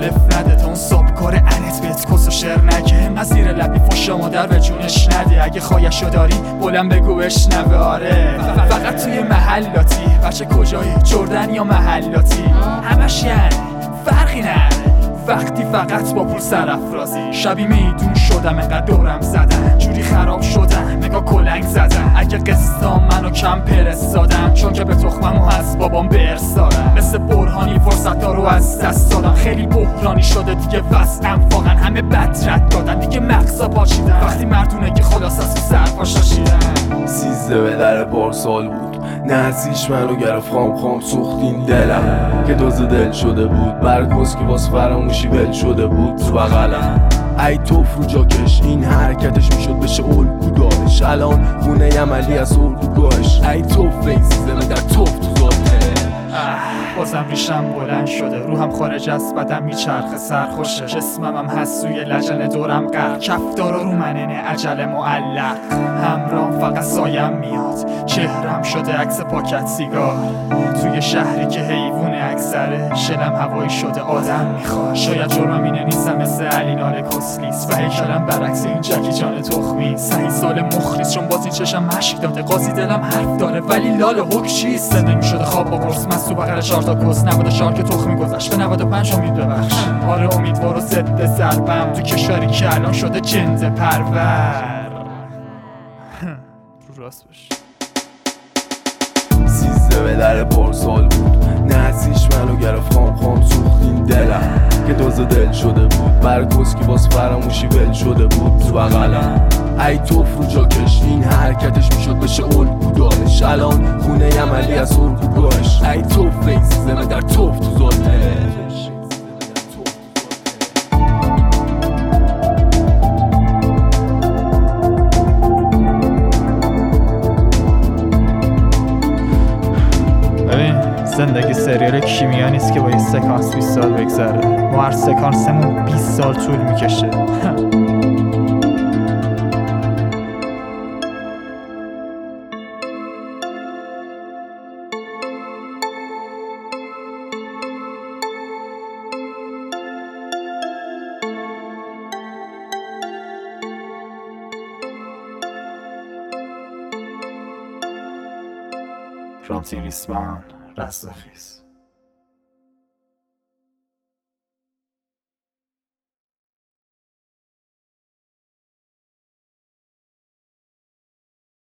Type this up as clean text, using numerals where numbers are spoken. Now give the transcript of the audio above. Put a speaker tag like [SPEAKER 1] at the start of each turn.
[SPEAKER 1] مخالف نده تا اون سابکار انت بهت کس و شعر نگه. مسیر لبی فش مادر به جونش نده، اگه خواهشو داری بلند بگو بشنوه. آره فقط توی محلاتی، بچه کجایی جردن یا محلاتی؟ همش یعنی فرقی نره وقتی فقط با پول سرافرازی. شبی میدون شدم انقدر دورم زدن، جوری خراب شدم نگاه کلنگ زدم. اگه قسطا منو کم فرستادم، چون که به تخممو از بابام برس دارم. مثل برهانی فرصت رو از دست دادم، خیلی بحرانی شده دیگه وضعم. واقعا همه بد رد دادن دیگه، مغزا پاشیدن وقتی مردونه که خلاص از تو سرپا شاشیدن.
[SPEAKER 2] 13 به در پارسال بود، نزیش منو گرفت خام سوختین دلم که دوز دل شده بود. برگوز که باز فراموشی ول شده بود تو بغلم. ای توف رو جاکش این حرکتش میشد بشه الگو دارش. الان خونه عملی از اردوگاهش. ای توف این سیزمه در توف تو ذاته.
[SPEAKER 1] بازم ریشم بلند شده، روحم خارج از بدن میچرخه سرخوشه. جسمم هم هست سوی لجن دورم غرق، کفدارا رو مننه عجل معلق. همرام فقط سایم میاد، چهرم شده عکس پاکت سیگار. توی شهری که حیوان اکثره، شلم هوایی شده آدم میخواد. شاید جرمم اینه نیستم مثل علی نال کسلیس، و هیکلم برعکس این جکی جان تخمی. سهی سال مخلیص چون باز این چشم مشک داده، قاضی دلم حرف داره ولی لال حک چیست. زنده میشده خواب با قرص مست تو بغل 4 تا کس. 94 که تخمی گذشت به 95 امید ببخش. آره امیدوار و ضد ضربم تو کشوری که الان شده جند پرور. رو راست باش.
[SPEAKER 2] 13 به در پارسال بود، نزیش منو گرفت خام سوختین دلم که دوز دل شده بود. برگوز که باز فراموشی ول شده بود تو بغلم. ای توف رو جاکش این حرکتش میشد بشه الگو دارش. الان خونه عملی از اردوگاهش. ای توف این سیزمه در توف تو ذاته.
[SPEAKER 1] زندگی سریال کیمیا نیست که با یه سکانس 20 سال بگذره. ما هر سکانسمون 20 سال طول میکشه. رامتین ریسمان رستاخیز.